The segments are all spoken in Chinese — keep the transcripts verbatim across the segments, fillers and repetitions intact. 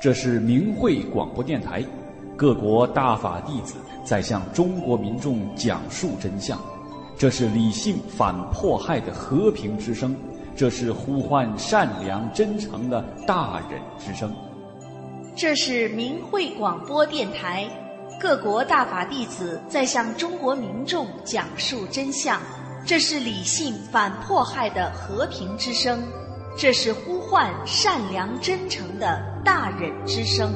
这是明慧广播电台，各国大法弟子在向中国民众讲述真相。这是理性反迫害的和平之声，这是呼唤善良真诚的大忍之声。 这是明慧广播电台，各国大法弟子在向中国民众讲述真相。这是理性反迫害的和平之声，这是呼唤善良真诚的大忍之声。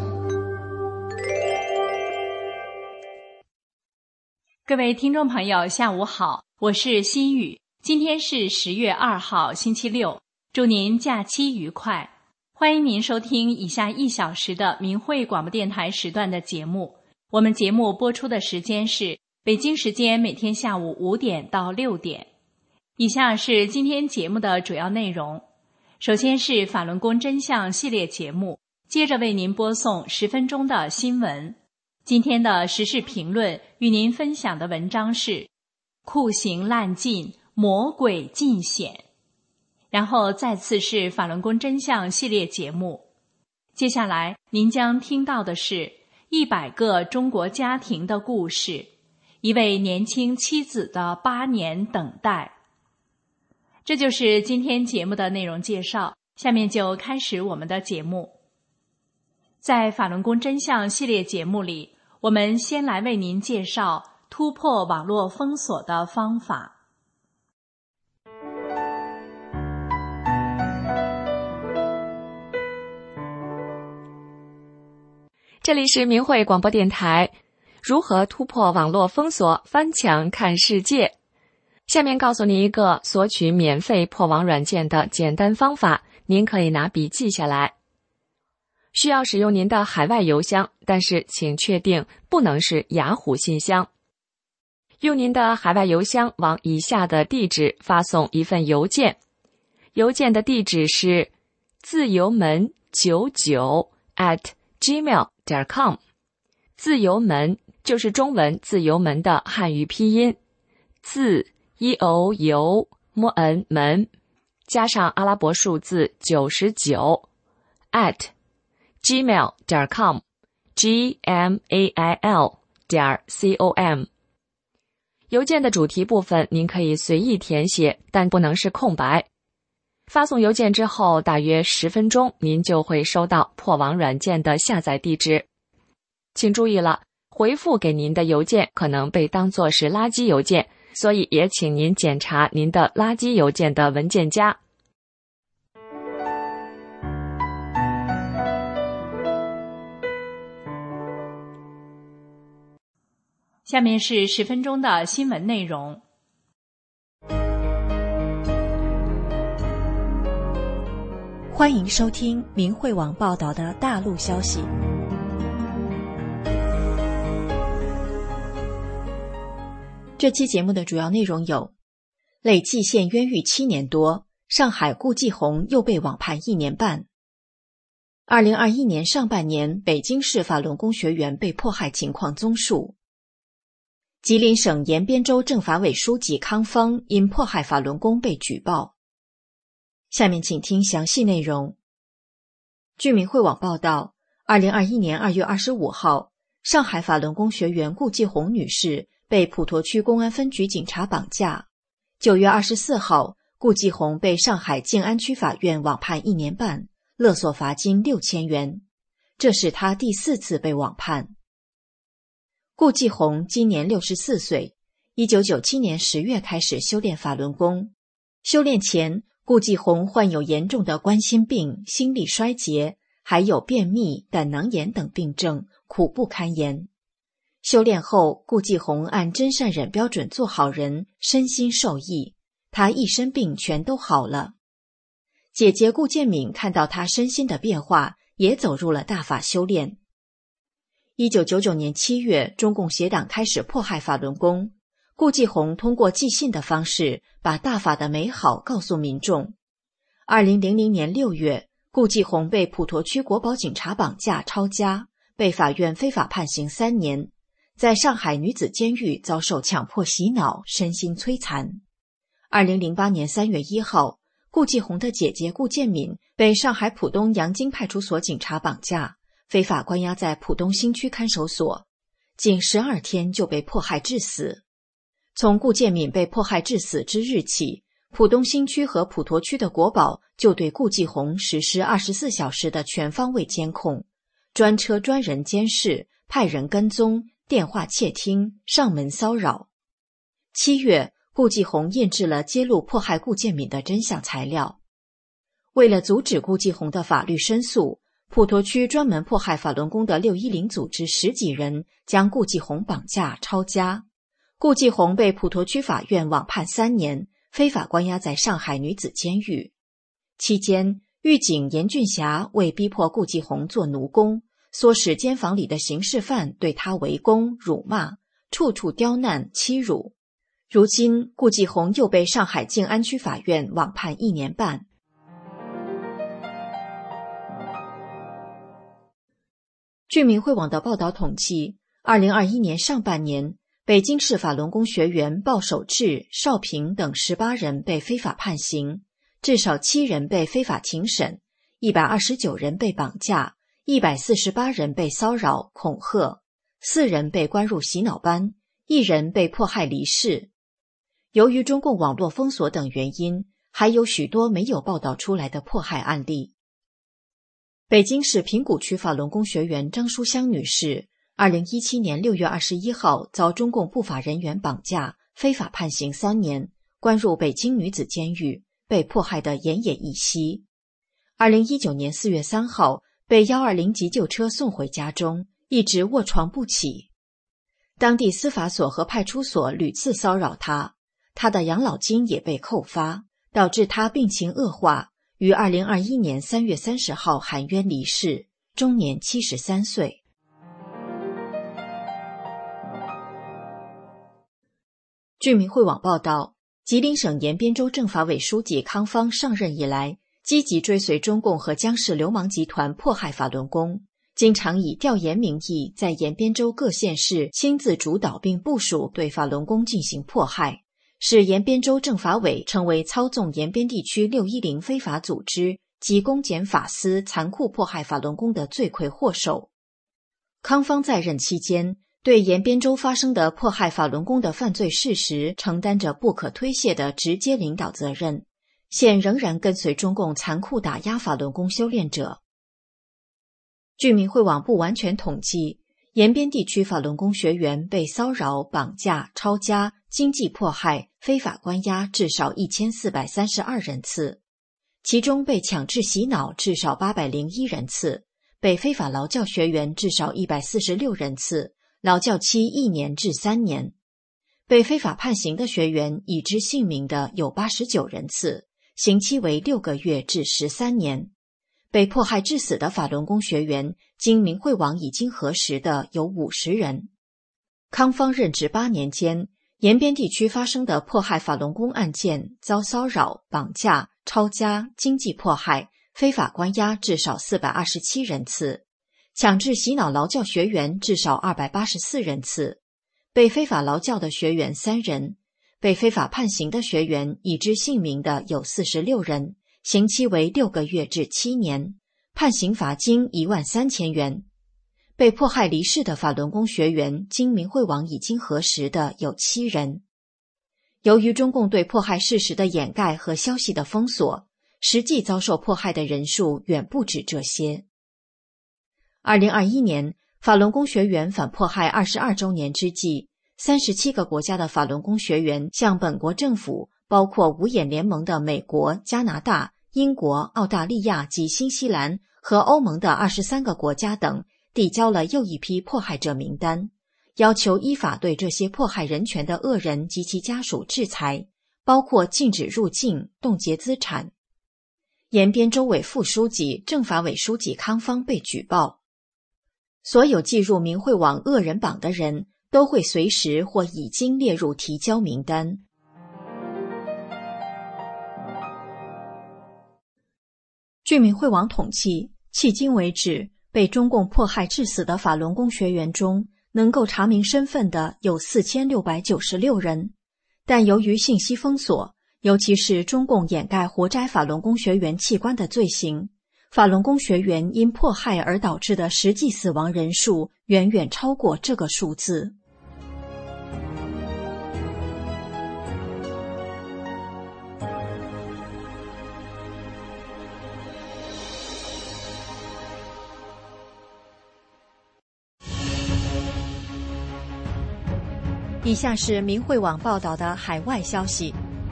各位听众朋友，下午好，我是心雨。今天是十月二号，星期六，祝您假期愉快。欢迎您收听以下一小时的明慧广播电台时段的节目。我们节目播出的时间是北京时间每天下午五点到六点。以下是今天节目的主要内容。首先是法轮功真相系列节目，接着为您播送十分钟的新闻。今天的时事评论与您分享的文章是酷刑滥禁，魔鬼尽显。然后再次是法轮功真相系列节目。接下来您将听到的是一百个中国家庭的故事，一位年轻妻子的八年等待。这就是今天节目的内容介绍，下面就开始我们的节目。在法轮功真相系列节目里，我们先来为您介绍突破网络封锁的方法。 这里是明慧广播电台，如何突破网络封锁，翻墙看世界。下面告诉您一个索取免费破网软件的简单方法，您可以拿笔记下来。需要使用您的海外邮箱，但是请确定不能是雅虎信箱。用您的海外邮箱往以下的地址发送一份邮件，邮件的地址是自由门九九 at gmail 点 com。 自由门就是中文自由门的汉语拼音，自 e o u m n 门加上阿拉伯数字九十九 at gmail 点 com g m a i l 点 com。 邮件的主题部分您可以随意填写，但不能是空白。发送邮件之后大约十分钟，您就会收到破网软件的下载地址。请注意了，回复给您的邮件可能被当作是垃圾邮件，所以也请您检查您的垃圾邮件的文件夹。 下面是十分钟的新闻内容。 欢迎收听明慧网报道的大陆消息。这期节目的主要内容有：累计现冤狱七年多，上海顾继红又被网判一年半。二零二一年上半年，北京市法轮功学员被迫害情况综述。吉林省延边州政法委书记康芳因迫害法轮功被举报。下面请听详细内容。据明慧网报道，二零二一年二月二十五号，上海法轮功学员顾继红女士被普陀区公安分局警察绑架。九月二十四号，顾继红被上海静安区法院网判一年半，勒索罚金六千元。这是他第四次被网判。顾继红今年六十四岁，一九九七年十月开始修炼法轮功。修炼前，顾继红患有严重的冠心病、心力衰竭，还有便秘、胆囊炎等病症，苦不堪言。修炼后，顾继红按真善忍标准做好人，身心受益，他一身病全都好了。姐姐顾建敏看到他身心的变化，也走入了大法修炼。一九九九年七月，中共协党开始迫害法轮功，顾继红通过寄信的方式把大法的美好告诉民众。二零零零年六月，顾继红被普陀区国保警察绑架抄家，被法院非法判刑三年，在上海女子监狱遭受强迫洗脑，身心摧残。二零零八年三月一号，顾继红的姐姐顾建敏被上海浦东杨金派出所警察绑架， 非法关押在浦东新区看守所，仅十二天就被迫害致死。从顾建敏被迫害致死之日起，浦东新区和普陀区的国保就对顾继红实施二十四小时的全方位监控，专车专人监视，派人跟踪，电话窃听，上门骚扰。七月，顾继红印制了揭露迫害顾建敏的真相材料。为了阻止顾继红的法律申诉，普陀区专门迫害法轮功的六一零组织十几人将顾继红绑架抄家。顾继红被普陀区法院网判三年，非法关押在上海女子监狱。期间，狱警严俊霞为逼迫顾继红做奴工，唆使监房里的刑事犯对他围攻、辱骂，处处刁难、欺辱。如今，顾继红又被上海静安区法院网判一年半。据明慧网的报道统计，二零二一年上半年，北京市法轮功学员鲍守志、邵平等十八人被非法判刑，至少七人被非法庭审，一百二十九人被绑架，一百四十八人被骚扰、恐吓，四人被关入洗脑班，一人被迫害离世。由于中共网络封锁等原因，还有许多没有报道出来的迫害案例。北京市平谷区法轮功学员张淑香女士二零一七年六月二十一号遭中共不法人员绑架，非法判刑三年，关入北京女子监狱，被迫害得奄奄一息。二零一九年四月三号被一二零急救车送回家中，一直卧床不起。当地司法所和派出所屡次骚扰她，她的养老金也被扣发，导致她病情恶化，于二零二一年三月三十号含冤离世，终年七十三岁。据明慧网报道，吉林省延边州政法委书记康方上任以来，积极追随中共和江氏流氓集团迫害法轮功，经常以调研名义在延边州各县市亲自主导并部署对法轮功进行迫害，使延边州政法委成为操纵延边地区六一零非法组织及公检法司残酷迫害法轮功的罪魁祸首。康方在任期间，对延边州发生的迫害法轮功的犯罪事实承担着不可推卸的直接领导责任，现仍然跟随中共残酷打压法轮功修炼者。据明慧网不完全统计，延边地区法轮功学员被骚扰、绑架、抄家、经济迫害、非法关押至少一千四百三十二人次，其中被强制洗脑至少八百零一人次，被非法劳教学员至少一百四十六人次，劳教期一年至三年。被非法判刑的学员已知姓名的有八十九人次，刑期为六个月至十三年。被迫害致死的法轮功学员，经明慧网已经核实的有五十人。康方任职八年间，延边地区发生的迫害法轮功案件，遭骚扰、绑架、抄家、经济迫害、非法关押至少四百二十七人次，强制洗脑劳教学员至少二百八十四人次，被非法劳教的学员三人，被非法判刑的学员已知姓名的有四十六人，刑期为六个月至七年，判刑罚金一万三千元。被迫害离世的法轮功学员，经明慧网已经核实的有七人。由于中共对迫害事实的掩盖和消息的封锁，实际遭受迫害的人数远不止这些。二零二一年，法轮功学员反迫害二十二周年之际，三十七个国家的法轮功学员向本国政府，包括五眼联盟的美国、加拿大、英国、澳大利亚及新西兰和欧盟的二十三个国家等递交了又一批迫害者名单，要求依法对这些迫害人权的恶人及其家属制裁，包括禁止入境、冻结资产。延边州委副书记、政法委书记康方被举报。所有计入明慧网恶人榜的人都会随时或已经列入提交名单。据明慧网统计，迄今为止，被中共迫害致死的法轮功学员中，能够查明身份的有四千六百九十六人，但由于信息封锁，尤其是中共掩盖活摘法轮功学员器官的罪行， 法轮功学员因迫害而导致的实际死亡人数远远超过这个数字。以下是明慧网报道的海外消息，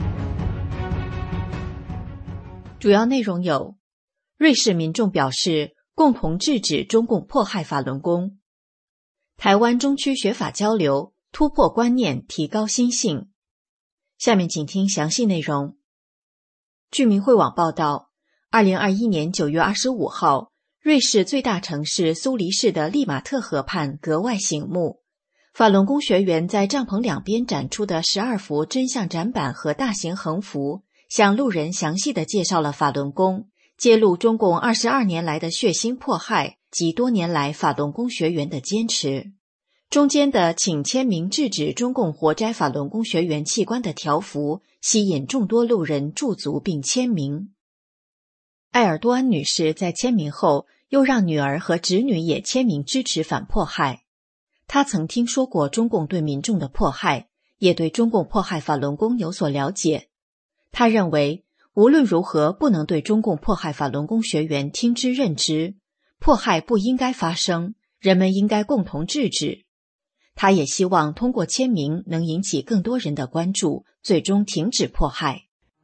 主要内容有：瑞士民众表示共同制止中共迫害法轮功；台湾中区学法交流，突破观念，提高心性。下面请听详细内容。据明慧网报道，二零二一年九月二十五号，瑞士最大城市苏黎世的利马特河畔格外醒目。法轮功学员在帐篷两边展出的十二幅真相展板和大型横幅，向路人详细地介绍了法轮功，揭露中共二十二年来的血腥迫害及多年来法轮功学员的坚持。中间的请签名制止中共活摘法轮功学员器官的条幅，吸引众多路人驻足并签名。埃尔多安女士在签名后，又让女儿和侄女也签名支持反迫害。他曾听说过中共对民众的迫害，也对中共迫害法轮功有所了解。他认为，无论如何不能对中共迫害法轮功学员听之任之，迫害不应该发生，人们应该共同制止。他也希望通过签名能引起更多人的关注，最终停止迫害。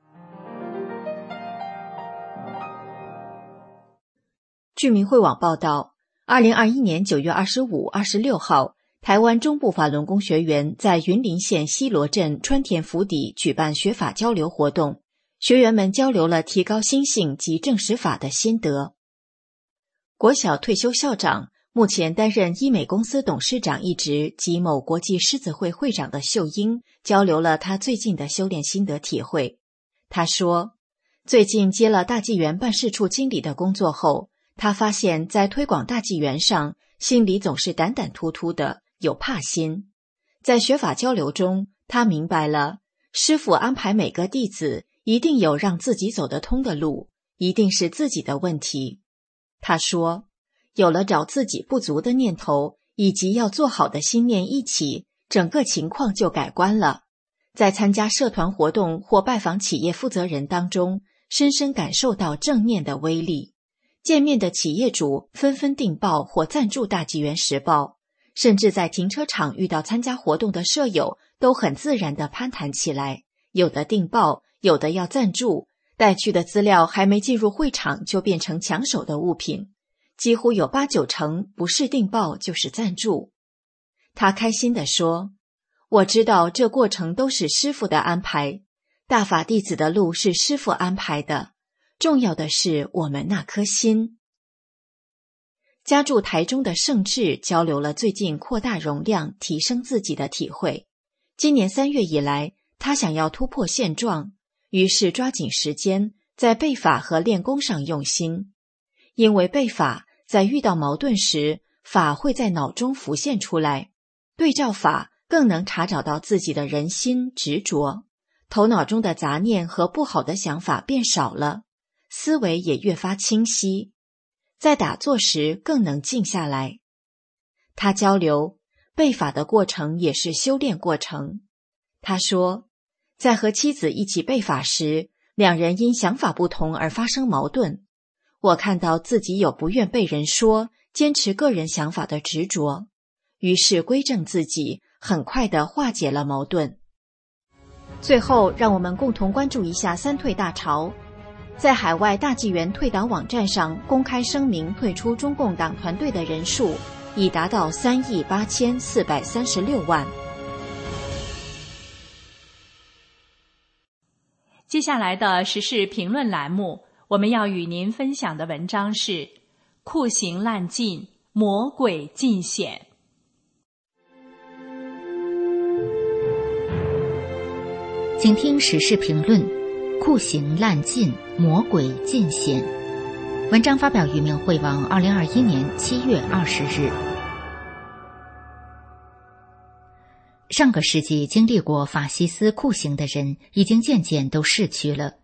据明慧网报道，二零二一年九月二十五、二十六号，台湾中部法轮功学员在云林县西螺镇川田府邸举办学法交流活动，学员们交流了提高心性及正实法的心得。国小退休校长，目前担任医美公司董事长一职及某国际狮子会会长的秀英，交流了他最近的修炼心得体会。他说，最近接了大纪元办事处经理的工作后，他发现在推广大纪元上，心里总是胆胆突突的，有怕心。在学法交流中，他明白了，师父安排每个弟子一定有让自己走得通的路，一定是自己的问题。他说，有了找自己不足的念头，以及要做好的心念一起，整个情况就改观了。在参加社团活动或拜访企业负责人当中，深深感受到正念的威力。见面的企业主纷纷订报或赞助大纪元时报，甚至在停车场遇到参加活动的舍友，都很自然地攀谈起来，有的订报，有的要赞助，带去的资料还没进入会场就变成抢手的物品，几乎有八九成不是订报就是赞助。他开心地说，我知道这过程都是师父的安排，大法弟子的路是师父安排的，重要的是我们那颗心。家住台中的盛智交流了最近扩大容量、提升自己的体会。今年三月以来，他想要突破现状，于是抓紧时间在背法和练功上用心。因为背法在遇到矛盾时，法会在脑中浮现出来，对照法更能查找到自己的人心执着，头脑中的杂念和不好的想法变少了，思维也越发清晰，在打坐时更能静下来。他交流，背法的过程也是修炼过程。他说，在和妻子一起背法时，两人因想法不同而发生矛盾。我看到自己有不愿被人说，坚持个人想法的执着，于是归正自己，很快地化解了矛盾。最后，让我们共同关注一下三退大潮。在海外大纪元退党网站上公开声明退出中共党团队的人数已达到三亿八千四百三十六万。 接下来的时事评论栏目，我们要与您分享的文章是酷刑滥禁，魔鬼尽显。 请听时事评论，酷刑滥禁，魔鬼尽显。文章发表于明慧网二零二一年七月二十日。上个世纪经历过法西斯酷刑的人已经渐渐都逝去了，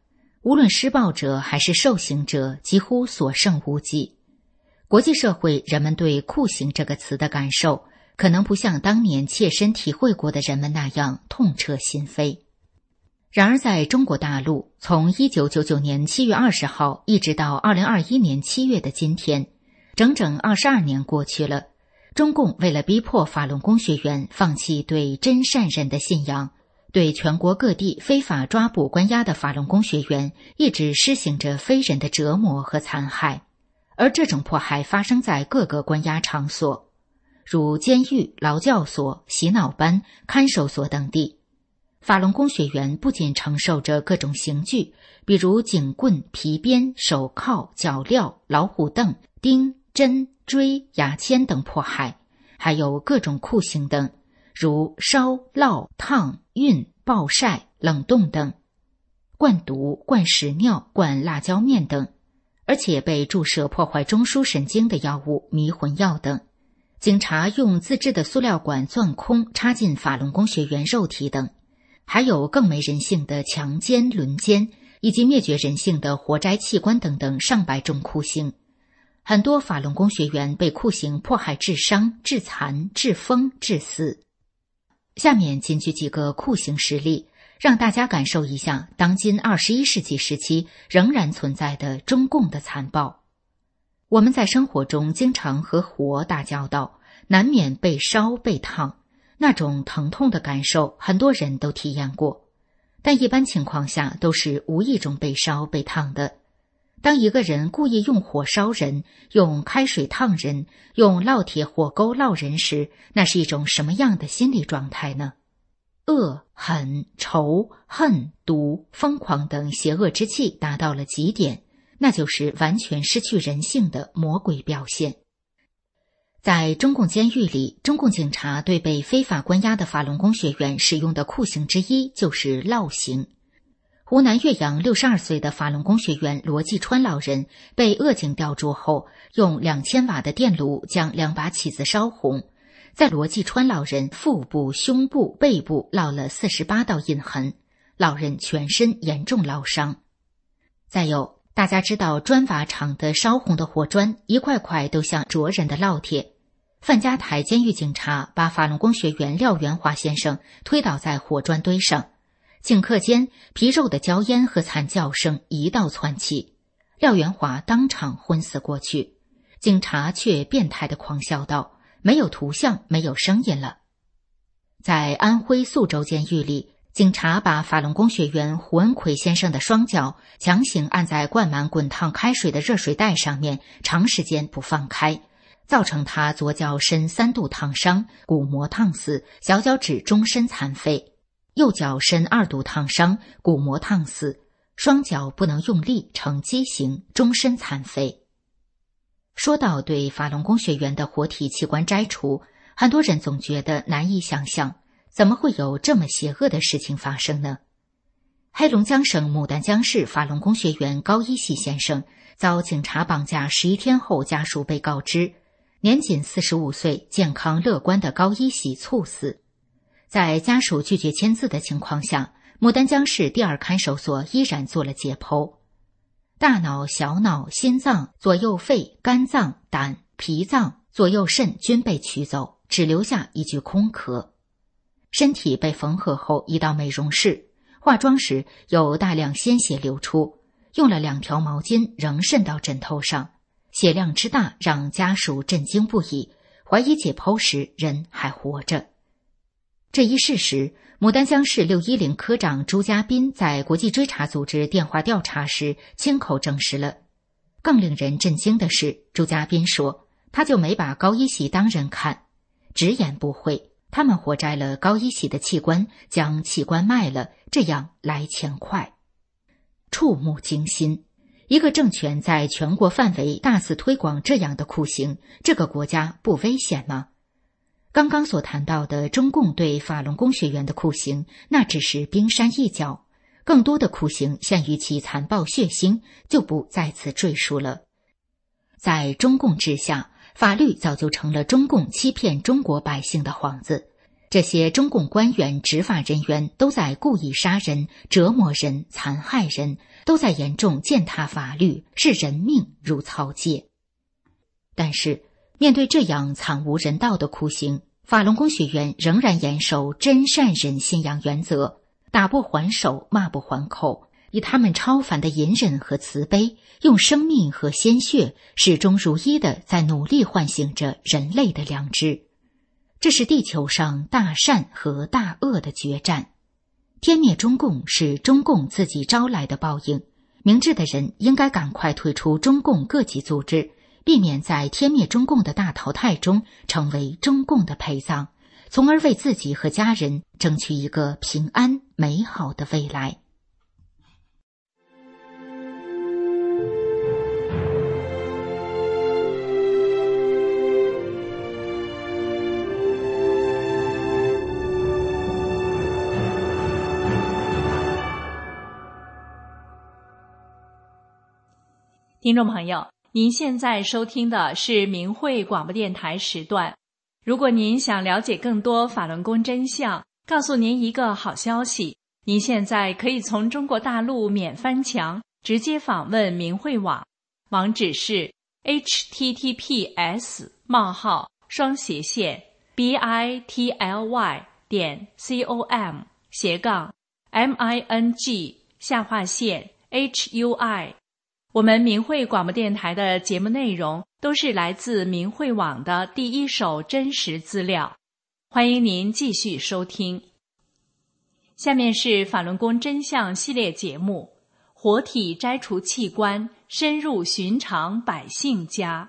无论施暴者还是受刑者几乎所剩无几。国际社会人们对酷刑这个词的感受，可能不像当年切身体会过的人们那样痛彻心扉。然而在中国大陆，从一九九九年七月二十号一直到二零二一年七月的今天，整整二十二年过去了，中共为了逼迫法轮功学员放弃对真善忍的信仰，对全国各地非法抓捕关押的法轮功学员一直施行着非人的折磨和残害，而这种迫害发生在各个关押场所，如监狱、劳教所、洗脑班、看守所等地。法轮功学员不仅承受着各种刑具，比如警棍、皮鞭、手铐、脚镣、老虎凳、钉、针、锥、牙签等迫害，还有各种酷刑等，如烧、烙、烫、熨、暴晒、冷冻等，灌毒、灌屎尿、灌辣椒面等，而且被注射破坏中枢神经的药物迷魂药等。警察用自制的塑料管钻空插进法轮功学员肉体等，还有更没人性的强奸、轮奸，以及灭绝人性的活摘器官等等上百种酷刑。很多法轮功学员被酷刑迫害致伤、致残、致疯、致死。下面仅举几个酷刑实例，让大家感受一下当今二十一世纪时期仍然存在的中共的残暴。我们在生活中经常和火打交道，难免被烧、被烫，那种疼痛的感受很多人都体验过，但一般情况下都是无意中被烧、被烫的。当一个人故意用火烧人，用开水烫人，用烙铁火钩烙人时，那是一种什么样的心理状态呢？恶、狠、仇、恨、毒、疯狂等邪恶之气达到了极点，那就是完全失去人性的魔鬼表现。在中共监狱里，中共警察对被非法关押的法轮功学员使用的酷刑之一就是烙刑。湖南岳阳六十二岁的法轮功学员罗继川老人被恶警吊住后，用两千瓦的电炉将两把起子烧红，在罗继川老人腹部、胸部、背部烙了四十八道印痕，老人全身严重烙伤。再有，大家知道砖瓦厂的烧红的火砖一块块都像灼人的烙铁。范家台监狱警察把法轮功学员廖元华先生推倒在火砖堆上，顷刻间皮肉的焦烟和惨叫声一道窜起，廖元华当场昏死过去。警察却变态地狂笑道：没有图像，没有声音了。在安徽宿州监狱里，警察把法轮功学员胡恩奎先生的双脚强行按在灌满滚烫开水的热水袋上面，长时间不放开，造成他左脚身三度烫伤，骨膜烫死，小脚趾终身残废；右脚身二度烫伤，骨膜烫死，双脚不能用力，呈畸形，终身残废。说到对法轮功学员的活体器官摘除，很多人总觉得难以想象，怎么会有这么邪恶的事情发生呢？黑龙江省牡丹江市法轮功学员高一喜先生遭警察绑架十一天后，家属被告知，年仅四十五岁、健康乐观的高一喜猝死。在家属拒绝签字的情况下，牡丹江市第二看守所依然做了解剖。大脑、小脑、心脏、左右肺、肝脏、胆、脾脏、左右肾均被取走，只留下一具空壳。身体被缝合后移到美容室，化妆时有大量鲜血流出，用了两条毛巾仍渗到枕头上，血量之大让家属震惊不已，怀疑解剖时人还活着。这一事实，牡丹江市六一零科长朱家斌在国际追查组织电话调查时亲口证实了。更令人震惊的是，朱家斌说，他就没把高一喜当人看，直言不讳，他们活摘了高一喜的器官，将器官卖了，这样来钱快。触目惊心，一个政权在全国范围大肆推广这样的酷刑，这个国家不危险吗？刚刚所谈到的中共对法轮功学员的酷刑，那只是冰山一角，更多的酷刑限于其残暴血腥，就不在此赘述了。在中共之下，法律早就成了中共欺骗中国百姓的幌子，这些中共官员、执法人员都在故意杀人、折磨人、残害人， 都在严重践踏法律，视人命如草芥。但是面对这样惨无人道的酷刑，法轮功学员仍然严守真善忍信仰原则，打不还手，骂不还口，以他们超凡的隐忍和慈悲，用生命和鲜血始终如一地在努力唤醒着人类的良知。这是地球上大善和大恶的决战。天灭中共是中共自己招来的报应，明智的人应该赶快退出中共各级组织，避免在天灭中共的大淘汰中成为中共的陪葬，从而为自己和家人争取一个平安美好的未来。 听众朋友，您现在收听的是明慧广播电台时段。如果您想了解更多法轮功真相，告诉您一个好消息，您现在可以从中国大陆免翻墙直接访问明慧网，网址是 h t t p s 冒号双斜线 b i t l y 点 com 斜杠 m i n g 下划线 h u i。我们明慧广播电台的节目内容都是来自明慧网的第一手真实资料，欢迎您继续收听。下面是法轮功真相系列节目，活体摘除器官，深入寻常百姓家。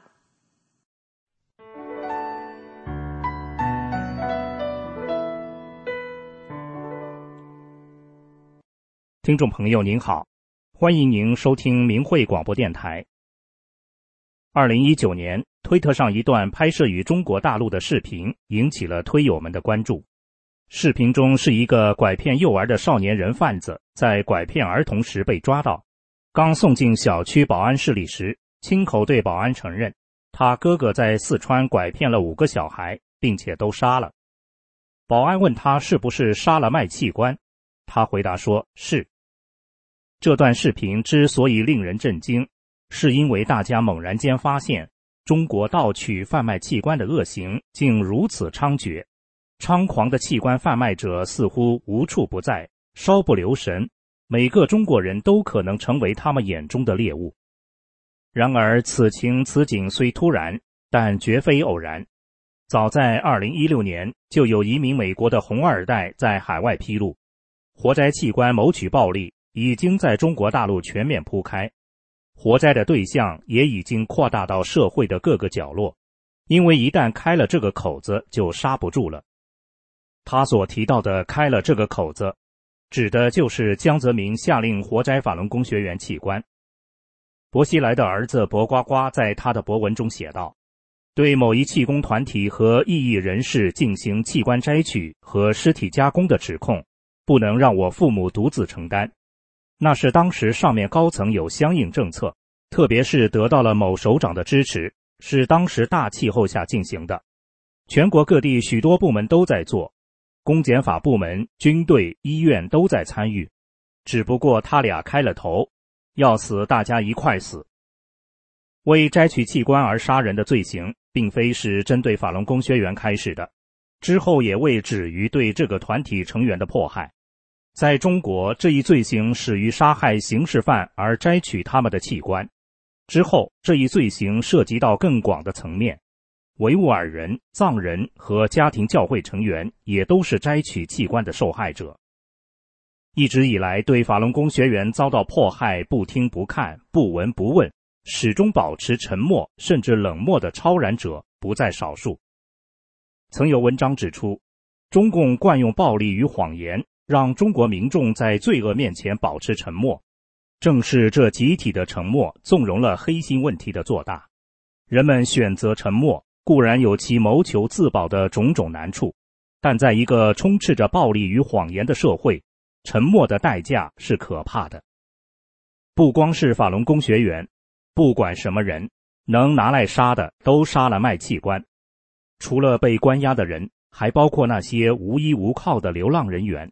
听众朋友您好，欢迎您收听明慧广播电台。二零一九年，推特上一段拍摄于中国大陆的视频引起了推友们的关注。视频中是一个拐骗幼儿的少年人贩子，在拐骗儿童时被抓到，刚送进小区保安室里时，亲口对保安承认，他哥哥在四川拐骗了五个小孩，并且都杀了。保安问他是不是杀了卖器官，他回答说是。这段视频之所以令人震惊，是因为大家猛然间发现，中国盗取贩卖器官的恶行竟如此猖獗，猖狂的器官贩卖者似乎无处不在，稍不留神，每个中国人都可能成为他们眼中的猎物。然而此情此景虽突然，但绝非偶然。早在二零一六年，就有一名美国的红二代在海外披露，活摘器官谋取暴利已经在中国大陆全面铺开，活摘的对象也已经扩大到社会的各个角落，因为一旦开了这个口子就刹不住了。他所提到的开了这个口子，指的就是江泽民下令活摘法轮功学员器官。薄熙来的儿子薄瓜瓜在他的博文中写道，对某一气功团体和异议人士进行器官摘取和尸体加工的指控，不能让我父母独自承担。那是当时上面高层有相应政策，特别是得到了某首长的支持，是当时大气候下进行的。全国各地许多部门都在做，公检法部门、军队、医院都在参与，只不过他俩开了头，要死大家一块死。为摘取器官而杀人的罪行，并非是针对法轮功学员开始的，之后也未止于对这个团体成员的迫害。在中国，这一罪行始于杀害刑事犯而摘取他们的器官，之后这一罪行涉及到更广的层面，维吾尔人、藏人和家庭教会成员也都是摘取器官的受害者。一直以来，对法轮功学员遭到迫害不听不看、不闻不问，始终保持沉默甚至冷漠的超然者不在少数。曾有文章指出，中共惯用暴力与谎言，让中国民众在罪恶面前保持沉默，正是这集体的沉默纵容了黑心问题的做大。人们选择沉默，固然有其谋求自保的种种难处，但在一个充斥着暴力与谎言的社会，沉默的代价是可怕的。不光是法轮功学员，不管什么人，能拿来杀的都杀了卖器官。除了被关押的人，还包括那些无依无靠的流浪人员。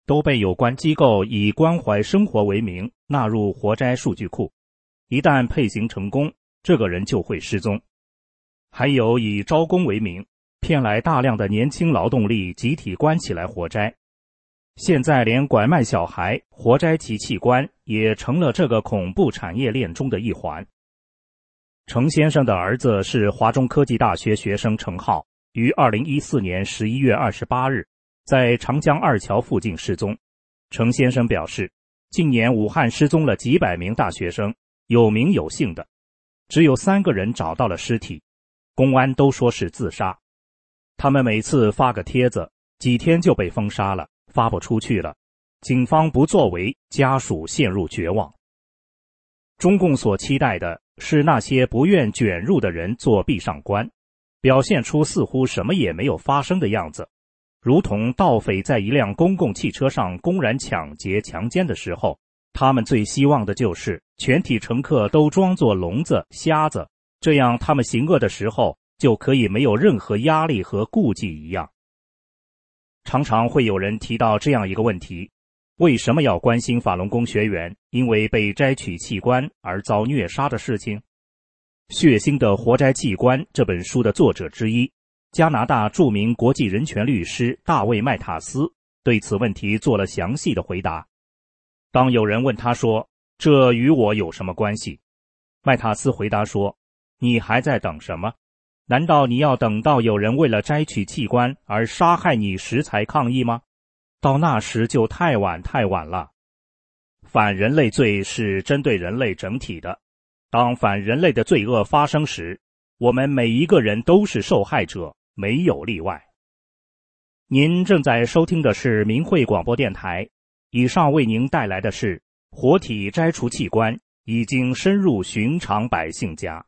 都被有关机构以关怀生活为名纳入活摘数据库，一旦配型成功，这个人就会失踪。还有以招工为名，骗来大量的年轻劳动力集体关起来活摘。现在连拐卖小孩、活摘其器官也成了这个恐怖产业链中的一环。程先生的儿子是华中科技大学学生程浩，于二零一四年十一月二十八日在长江二桥附近失踪。程先生表示，近年武汉失踪了几百名大学生，有名有姓的，只有三个人找到了尸体，公安都说是自杀。他们每次发个帖子，几天就被封杀了，发不出去了，警方不作为，家属陷入绝望。中共所期待的是那些不愿卷入的人做壁上观，表现出似乎什么也没有发生的样子，如同盗匪在一辆公共汽车上公然抢劫强奸的时候，他们最希望的就是全体乘客都装作聋子瞎子，这样他们行恶的时候就可以没有任何压力和顾忌一样。常常会有人提到这样一个问题，为什么要关心法轮功学员因为被摘取器官而遭虐杀的事情？血腥的活摘器官这本书的作者之一，加拿大著名国际人权律师大卫·麦塔斯对此问题做了详细的回答。当有人问他说，这与我有什么关系？麦塔斯回答说，你还在等什么？难道你要等到有人为了摘取器官而杀害你时才抗议吗？到那时就太晚太晚了。反人类罪是针对人类整体的，当反人类的罪恶发生时，我们每一个人都是受害者，没有例外。您正在收听的是明慧广播电台，以上为您带来的是活体摘除器官已经深入寻常百姓家。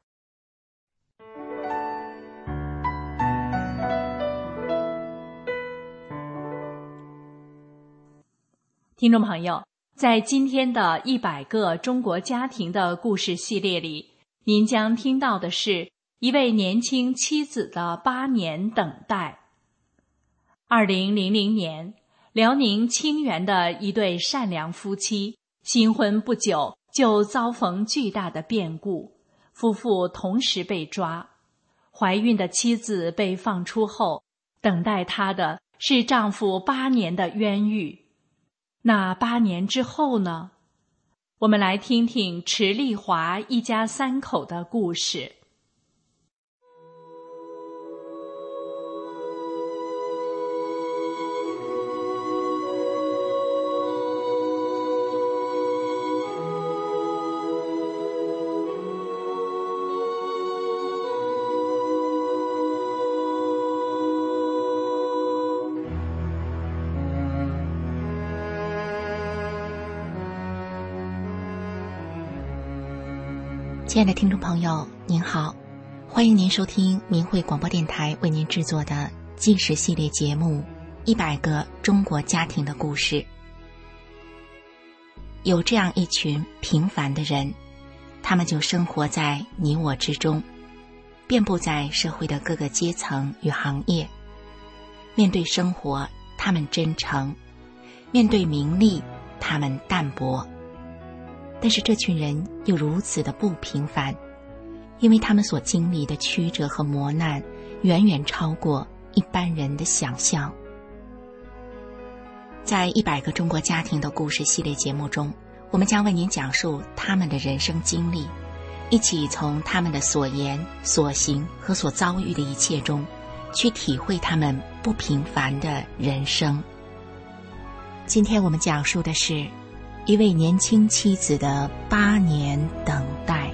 听众朋友，在今天的一百个中国家庭的故事系列里，您将听到的是一位年轻妻子的八年等待。二零零零年，辽宁清源的一对善良夫妻新婚不久就遭逢巨大的变故，夫妇同时被抓。怀孕的妻子被放出后，等待她的是丈夫八年的冤狱。那八年之后呢？我们来听听池丽华一家三口的故事。 亲爱的听众朋友，您好，欢迎您收听明慧广播电台为您制作的纪实系列节目《一百个中国家庭的故事》。有这样一群平凡的人，他们就生活在你我之中，遍布在社会的各个阶层与行业。面对生活，他们真诚；面对名利，他们淡泊。但是这群人又如此的不平凡，因为他们所经历的曲折和磨难远远超过一般人的想象。在一百个中国家庭的故事系列节目中，我们将为您讲述他们的人生经历，一起从他们的所言所行和所遭遇的一切中去体会他们不平凡的人生。今天我们讲述的是一位年轻妻子的八年等待。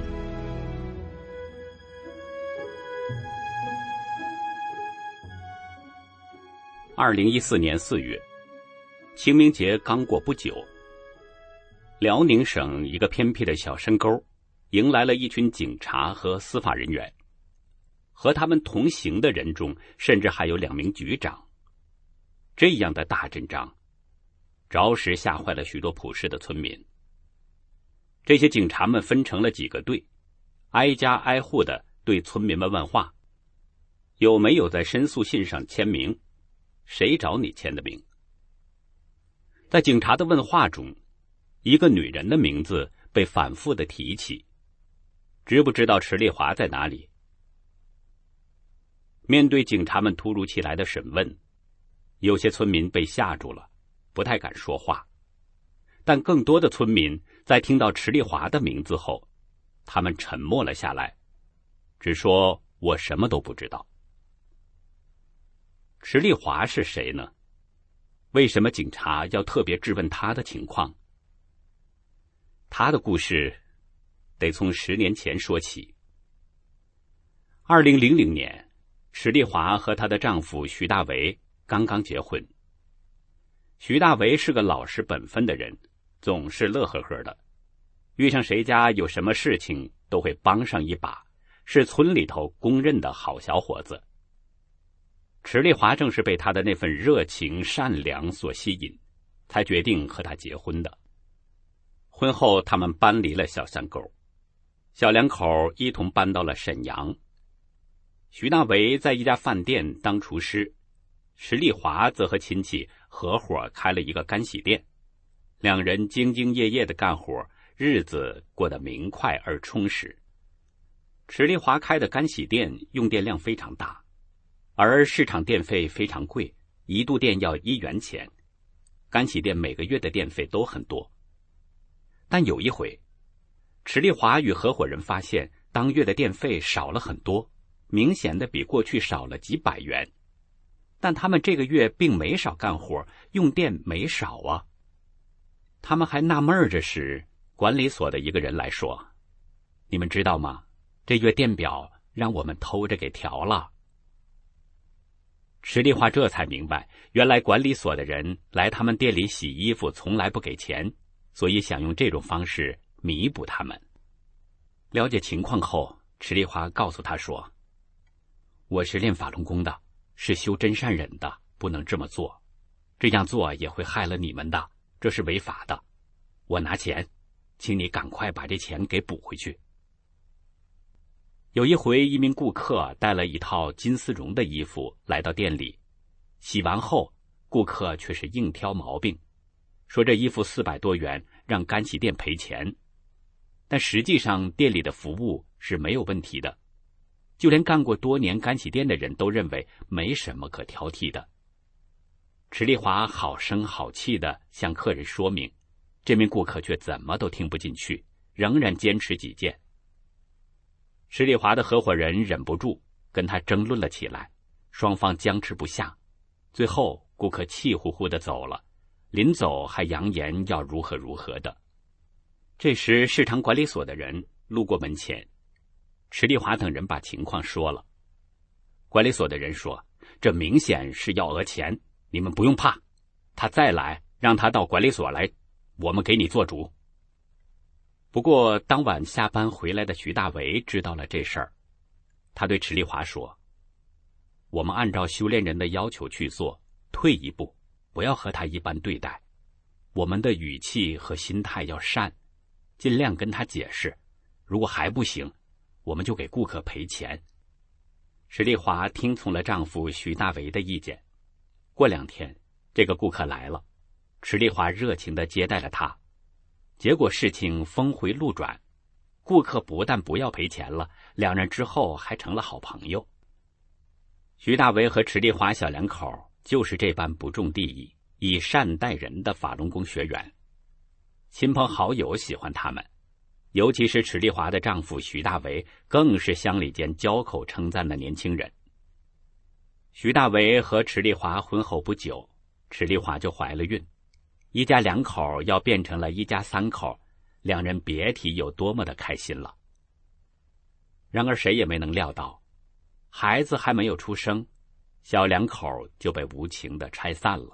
二零一四年四月，清明节刚过不久，辽宁省一个偏僻的小山沟，迎来了一群警察和司法人员。和他们同行的人中，甚至还有两名局长。这样的大阵仗，着实吓坏了许多朴实的村民。这些警察们分成了几个队，挨家挨户地对村民们问话：有没有在申诉信上签名？谁找你签的名？ 在警察的问话中，一个女人的名字被反复的提起。知不知道池丽华在哪里？面对警察们突如其来的审问，有些村民被吓住了，不太敢说话。但更多的村民在听到池丽华的名字后，他们沉默了下来，只说我什么都不知道。池丽华是谁呢？为什么警察要特别质问他的情况？他的故事得从十年前说起。二零零零年，池丽华和她的丈夫徐大为刚刚结婚。徐大为是个老实本分的人，总是乐呵呵的，遇上谁家有什么事情都会帮上一把，是村里头公认的好小伙子。池丽华正是被他的那份热情善良所吸引，才决定和他结婚的。婚后他们搬离了小山沟，小两口一同搬到了沈阳。徐大为在一家饭店当厨师，池丽华则和亲戚合伙开了一个干洗店，两人兢兢业业的干活，日子过得明快而充实。池丽华开的干洗店用电量非常大，而市场电费非常贵，一度电要一元钱，干洗店每个月的电费都很多。但有一回，池丽华与合伙人发现当月的电费少了很多，明显的比过去少了几百元。但他们这个月并没少干活，用电没少啊。他们还纳闷着时，管理所的一个人来说：“你们知道吗？这月电表让我们偷着给调了。”池丽华这才明白，原来管理所的人来他们店里洗衣服从来不给钱，所以想用这种方式弥补他们。了解情况后，池丽华告诉他说：“我是练法轮功的，是修真善忍的，不能这么做，这样做也会害了你们的，这是违法的。我拿钱，请你赶快把这钱给补回去。”有一回，一名顾客带了一套金丝绒的衣服来到店里，洗完后，顾客却是硬挑毛病，说这衣服四百多元，让干洗店赔钱。但实际上店里的服务是没有问题的，就连干过多年干洗店的人都认为没什么可挑剔的。池丽华好声好气地向客人说明，这名顾客却怎么都听不进去，仍然坚持己见。池丽华的合伙人忍不住跟他争论了起来，双方僵持不下，最后顾客气呼呼地走了，临走还扬言要如何如何的。这时市场管理所的人路过门前，池丽华等人把情况说了。管理所的人说：“这明显是要讹钱，你们不用怕，他再来让他到管理所来，我们给你做主。”不过当晚下班回来的徐大为知道了这事儿，他对池丽华说：“我们按照修炼人的要求去做，退一步，不要和他一般对待，我们的语气和心态要善，尽量跟他解释，如果还不行，我们就给顾客赔钱。”池丽华听从了丈夫徐大为的意见。过两天，这个顾客来了，池丽华热情地接待了他。结果事情峰回路转，顾客不但不要赔钱了，两人之后还成了好朋友。徐大为和池丽华小两口就是这般不重利益，以善待人的法轮功学员，亲朋好友喜欢他们，尤其是池丽华的丈夫徐大为，更是乡里间交口称赞的年轻人。徐大为和池丽华婚后不久，池丽华就怀了孕，一家两口要变成了一家三口，两人别提有多么的开心了。然而谁也没能料到，孩子还没有出生，小两口就被无情地拆散了。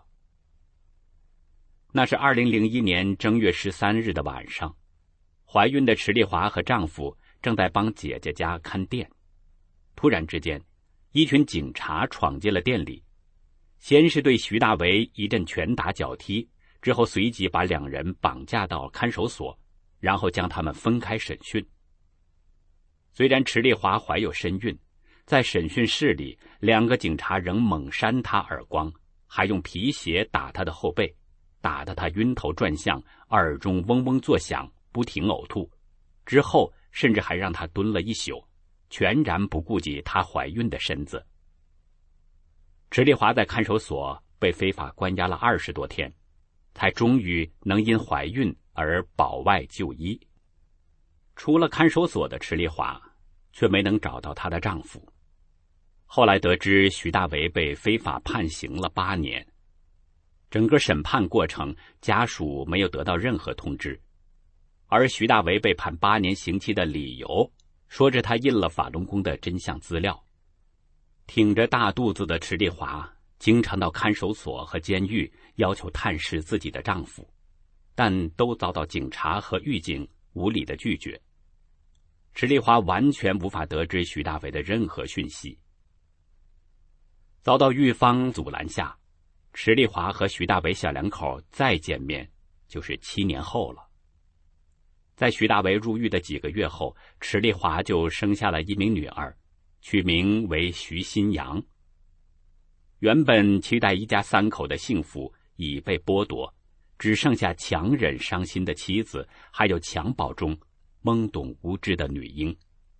那是二零零一年正月十三日的晚上，怀孕的池丽华和丈夫正在帮姐姐家看店，突然之间，一群警察闯进了店里，先是对徐大为一阵拳打脚踢，之后随即把两人绑架到看守所，然后将他们分开审讯。虽然池丽华怀有身孕，在审讯室里，两个警察仍猛扇她耳光，还用皮鞋打她的后背， 打得他晕头转向，耳中嗡嗡作响，不停呕吐。之后甚至还让他蹲了一宿，全然不顾及她怀孕的身子。池丽华在看守所被非法关押了二十多天，才终于能因怀孕而保外就医。出了看守所的池丽华却没能找到她的丈夫。后来得知徐大为被非法判刑了八年，整个审判过程家属没有得到任何通知，而徐大为被判八年刑期的理由说是他印了法轮功的真相资料。挺着大肚子的池丽华经常到看守所和监狱要求探视自己的丈夫，但都遭到警察和狱警无理的拒绝。池丽华完全无法得知徐大为的任何讯息。遭到狱方阻拦下，池丽华和徐大为小两口再见面就是七年后了。在徐大为入狱的几个月后，池丽华就生下了一名女儿，取名为徐新阳。原本期待一家三口的幸福已被剥夺，只剩下强忍伤心的妻子，还有襁褓中懵懂无知的女婴。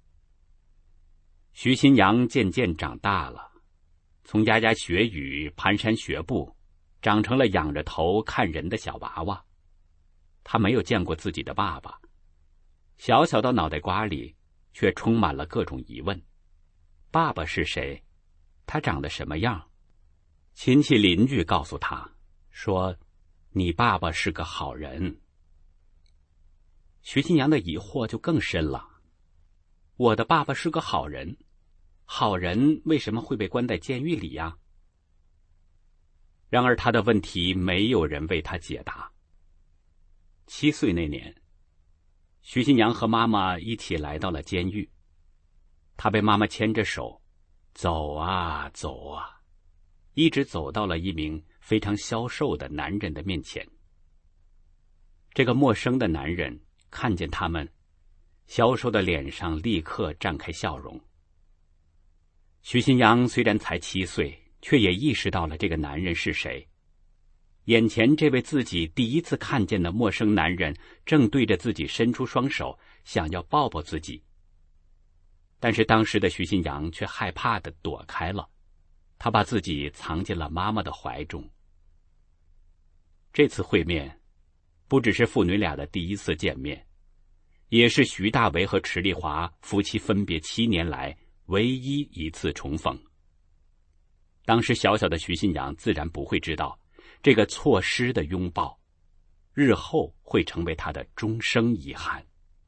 徐新阳渐渐长大了，从牙牙学语、蹒跚学步，长成了仰着头看人的小娃娃。他没有见过自己的爸爸，小小的脑袋瓜里却充满了各种疑问：爸爸是谁？他长得什么样？亲戚邻居告诉他说，你爸爸是个好人。徐新阳的疑惑就更深了，我的爸爸是个好人，好人为什么会被关在监狱里呀？然而他的问题没有人为他解答。七岁那年，徐新阳和妈妈一起来到了监狱，他被妈妈牵着手走啊走啊，一直走到了一名非常消瘦的男人的面前。这个陌生的男人看见他们，消瘦的脸上立刻绽开笑容。徐新阳虽然才七岁，却也意识到了这个男人是谁。眼前这位自己第一次看见的陌生男人正对着自己伸出双手，想要抱抱自己。但是当时的徐新阳却害怕地躲开了，他把自己藏进了妈妈的怀中。这次会面不只是父女俩的第一次见面，也是徐大为和池丽华夫妻分别七年来唯一一次重逢。当时小小的徐新阳自然不会知道，这个错失的拥抱日后会成为他的终生遗憾。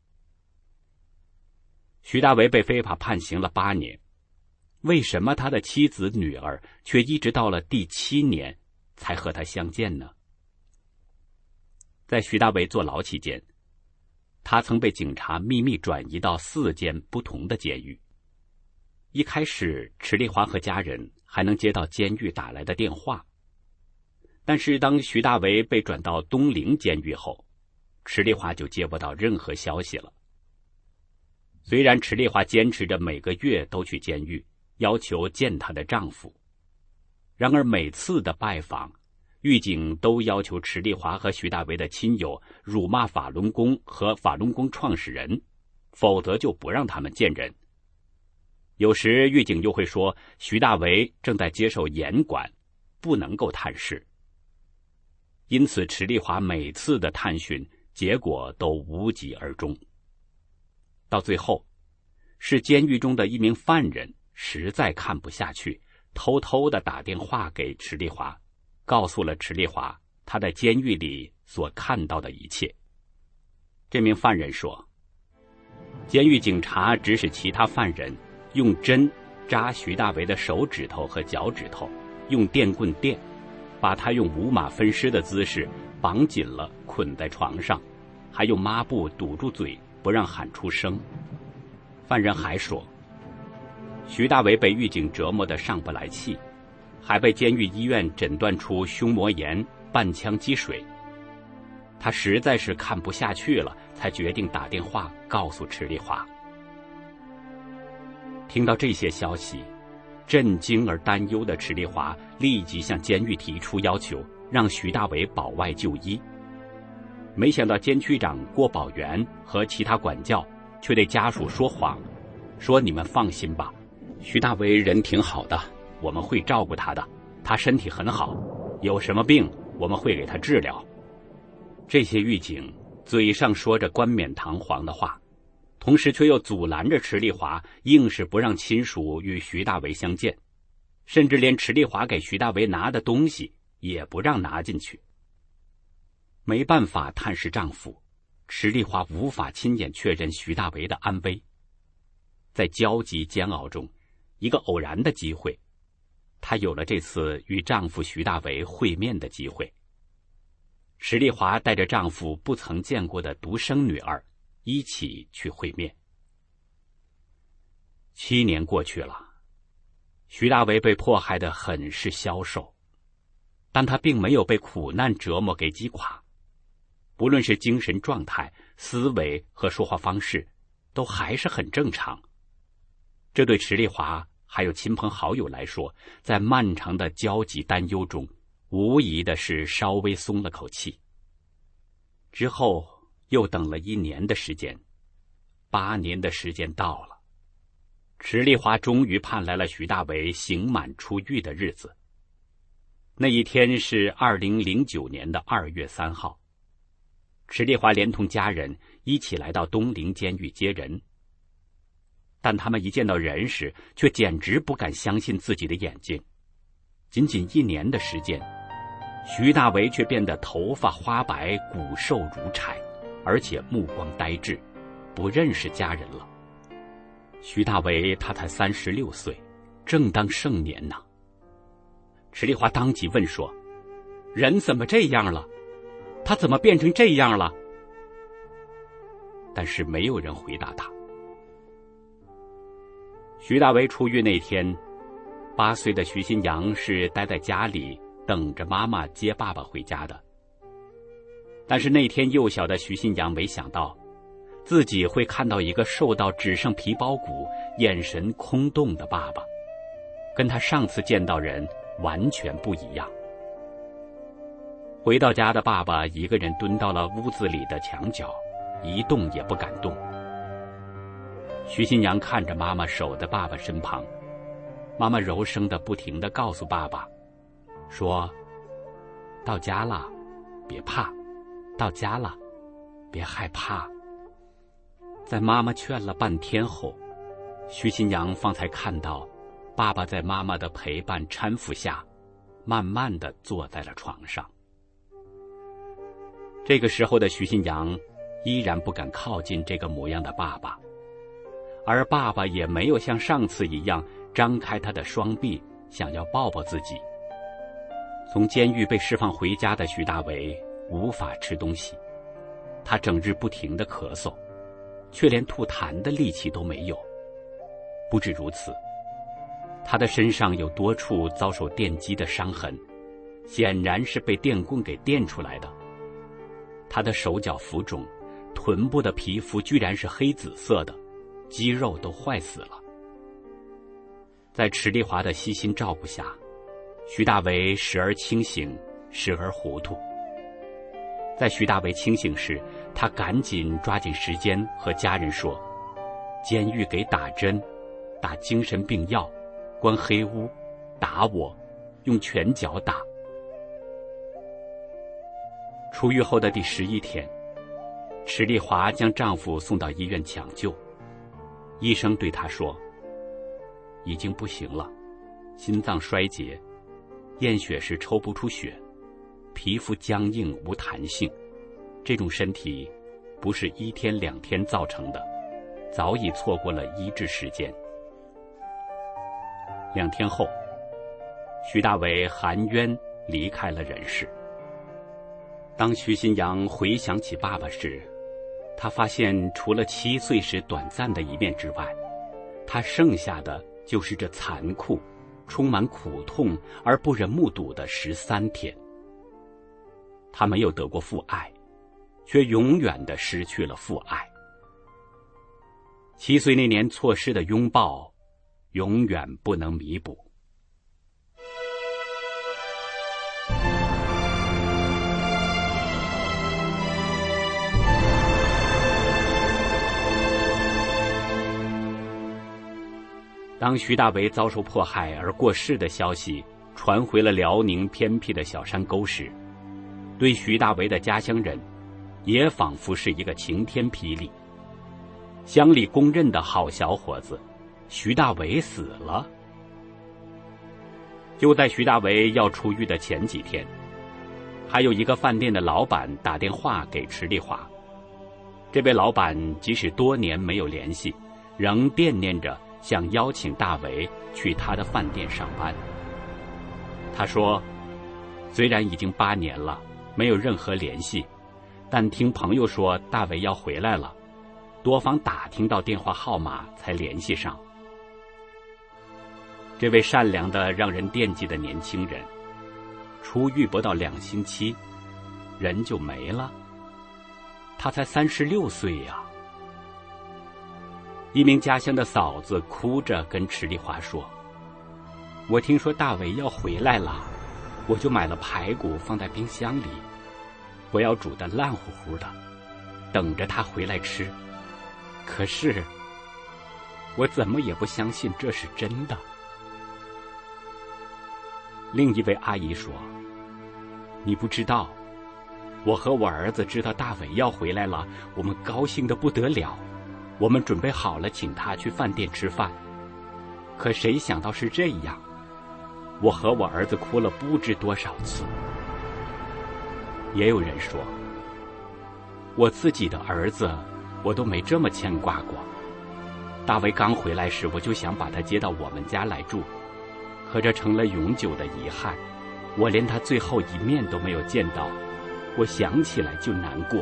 徐大为被非法判刑了八年，为什么他的妻子女儿却一直到了第七年才和他相见呢？在徐大为坐牢期间，他曾被警察秘密转移到四间不同的监狱。一开始，池丽华和家人还能接到监狱打来的电话，但是当徐大为被转到东陵监狱后，池丽华就接不到任何消息了。虽然池丽华坚持着每个月都去监狱，要求见她的丈夫，然而每次的拜访，狱警都要求池丽华和徐大为的亲友辱骂法轮功和法轮功创始人，否则就不让他们见人。有时狱警又会说徐大为正在接受严管，不能够探视。因此池丽华每次的探讯结果都无疾而终。到最后，是监狱中的一名犯人实在看不下去，偷偷地打电话给池丽华，告诉了池丽华他在监狱里所看到的一切。这名犯人说，监狱警察指使其他犯人用针扎徐大为的手指头和脚趾头，用电棍电，把他用五马分尸的姿势绑紧了，捆在床上，还用抹布堵住嘴，不让喊出声。犯人还说，徐大为被狱警折磨得上不来气，还被监狱医院诊断出胸膜炎、半腔积水。他实在是看不下去了，才决定打电话告诉池丽华。听到这些消息，震惊而担忧的池丽华立即向监狱提出要求， 让徐大为保外就医。没想到监区长郭宝元和其他管教却对家属说谎，说你们放心吧，徐大为人挺好的，我们会照顾他的，他身体很好，有什么病我们会给他治疗。这些狱警嘴上说着冠冕堂皇的话，同时却又阻拦着池丽华，硬是不让亲属与徐大为相见，甚至连池丽华给徐大为拿的东西也不让拿进去。没办法探视丈夫，池丽华无法亲眼确认徐大为的安危。在焦急煎熬中，一个偶然的机会，她有了这次与丈夫徐大为会面的机会。池丽华带着丈夫不曾见过的独生女儿一起去会面。七年过去了，徐大为被迫害得很是消瘦，但他并没有被苦难折磨给击垮，不论是精神状态、思维和说话方式，都还是很正常。这对池丽华还有亲朋好友来说，在漫长的焦急担忧中，无疑的是稍微松了口气。之后又等了一年的时间，八年的时间到了，池丽华终于盼来了徐大为刑满出狱的日子。那一天是二零零九年的二月三号，池丽华连同家人一起来到东陵监狱接人。但他们一见到人时，却简直不敢相信自己的眼睛。仅仅一年的时间，徐大为却变得头发花白，骨瘦如柴，而且目光呆滞，不认识家人了。徐大为他才三十六岁，正当盛年呢。池丽华当即问说：“人怎么这样了？他怎么变成这样了？”但是没有人回答他。徐大为出狱那天，八岁的徐新阳是待在家里等着妈妈接爸爸回家的。但是那天幼小的徐新阳没想到，自己会看到一个瘦到只剩皮包骨、眼神空洞的爸爸，跟他上次见到人完全不一样。回到家的爸爸一个人蹲到了屋子里的墙角，一动也不敢动。徐新阳看着妈妈守在爸爸身旁，妈妈柔声的不停地告诉爸爸说：“到家了，别怕，到家了，别害怕。”在妈妈劝了半天后，徐新阳方才看到爸爸在妈妈的陪伴搀扶下，慢慢地坐在了床上。这个时候的徐新阳依然不敢靠近这个模样的爸爸，而爸爸也没有像上次一样张开他的双臂，想要抱抱自己。从监狱被释放回家的徐大为无法吃东西，他整日不停地咳嗽，却连吐痰的力气都没有。不止如此，他的身上有多处遭受电击的伤痕，显然是被电棍给电出来的。他的手脚浮肿，臀部的皮肤居然是黑紫色的，肌肉都坏死了。在池丽华的悉心照顾下，徐大为时而清醒，时而糊涂。在徐大为清醒时，他赶紧抓紧时间和家人说：“监狱给打针，打精神病药，关黑屋，打我，用拳脚打。”出狱后的第十一天，池丽华将丈夫送到医院抢救。医生对她说：“已经不行了，心脏衰竭，验血时抽不出血，皮肤僵硬无弹性，这种身体不是一天两天造成的，早已错过了医治时间。”两天后，徐大为含冤离开了人世。当徐新阳回想起爸爸时，他发现除了七岁时短暂的一面之外，他剩下的就是这残酷、充满苦痛而不忍目睹的十三天。他没有得过父爱，却永远地失去了父爱。七岁那年错失的拥抱，永远不能弥补。 当徐大为遭受迫害而过世的消息传回了辽宁偏僻的小山沟时，对徐大为的家乡人也仿佛是一个晴天霹雳。乡里公认的好小伙子徐大为死了。就在徐大为要出狱的前几天，还有一个饭店的老板打电话给池丽华。这位老板即使多年没有联系，仍惦念着想邀请大为去他的饭店上班。他说，虽然已经八年了，没有任何联系，但听朋友说大为要回来了，多方打听到电话号码才联系上。这位善良的让人惦记的年轻人，出狱不到两星期，人就没了。他才三十六岁呀！一名家乡的嫂子哭着跟池丽华说：“我听说大伟要回来了，我就买了排骨放在冰箱里，我要煮得烂乎乎的，等着他回来吃。可是，我怎么也不相信这是真的。”另一位阿姨说：“你不知道，我和我儿子知道大伟要回来了，我们高兴得不得了，我们准备好了请他去饭店吃饭。可谁想到是这样，我和我儿子哭了不知多少次。”也有人说，我自己的儿子我都没这么牵挂过。大伟刚回来时，我就想把他接到我们家来住，可这成了永久的遗憾，我连他最后一面都没有见到，我想起来就难过。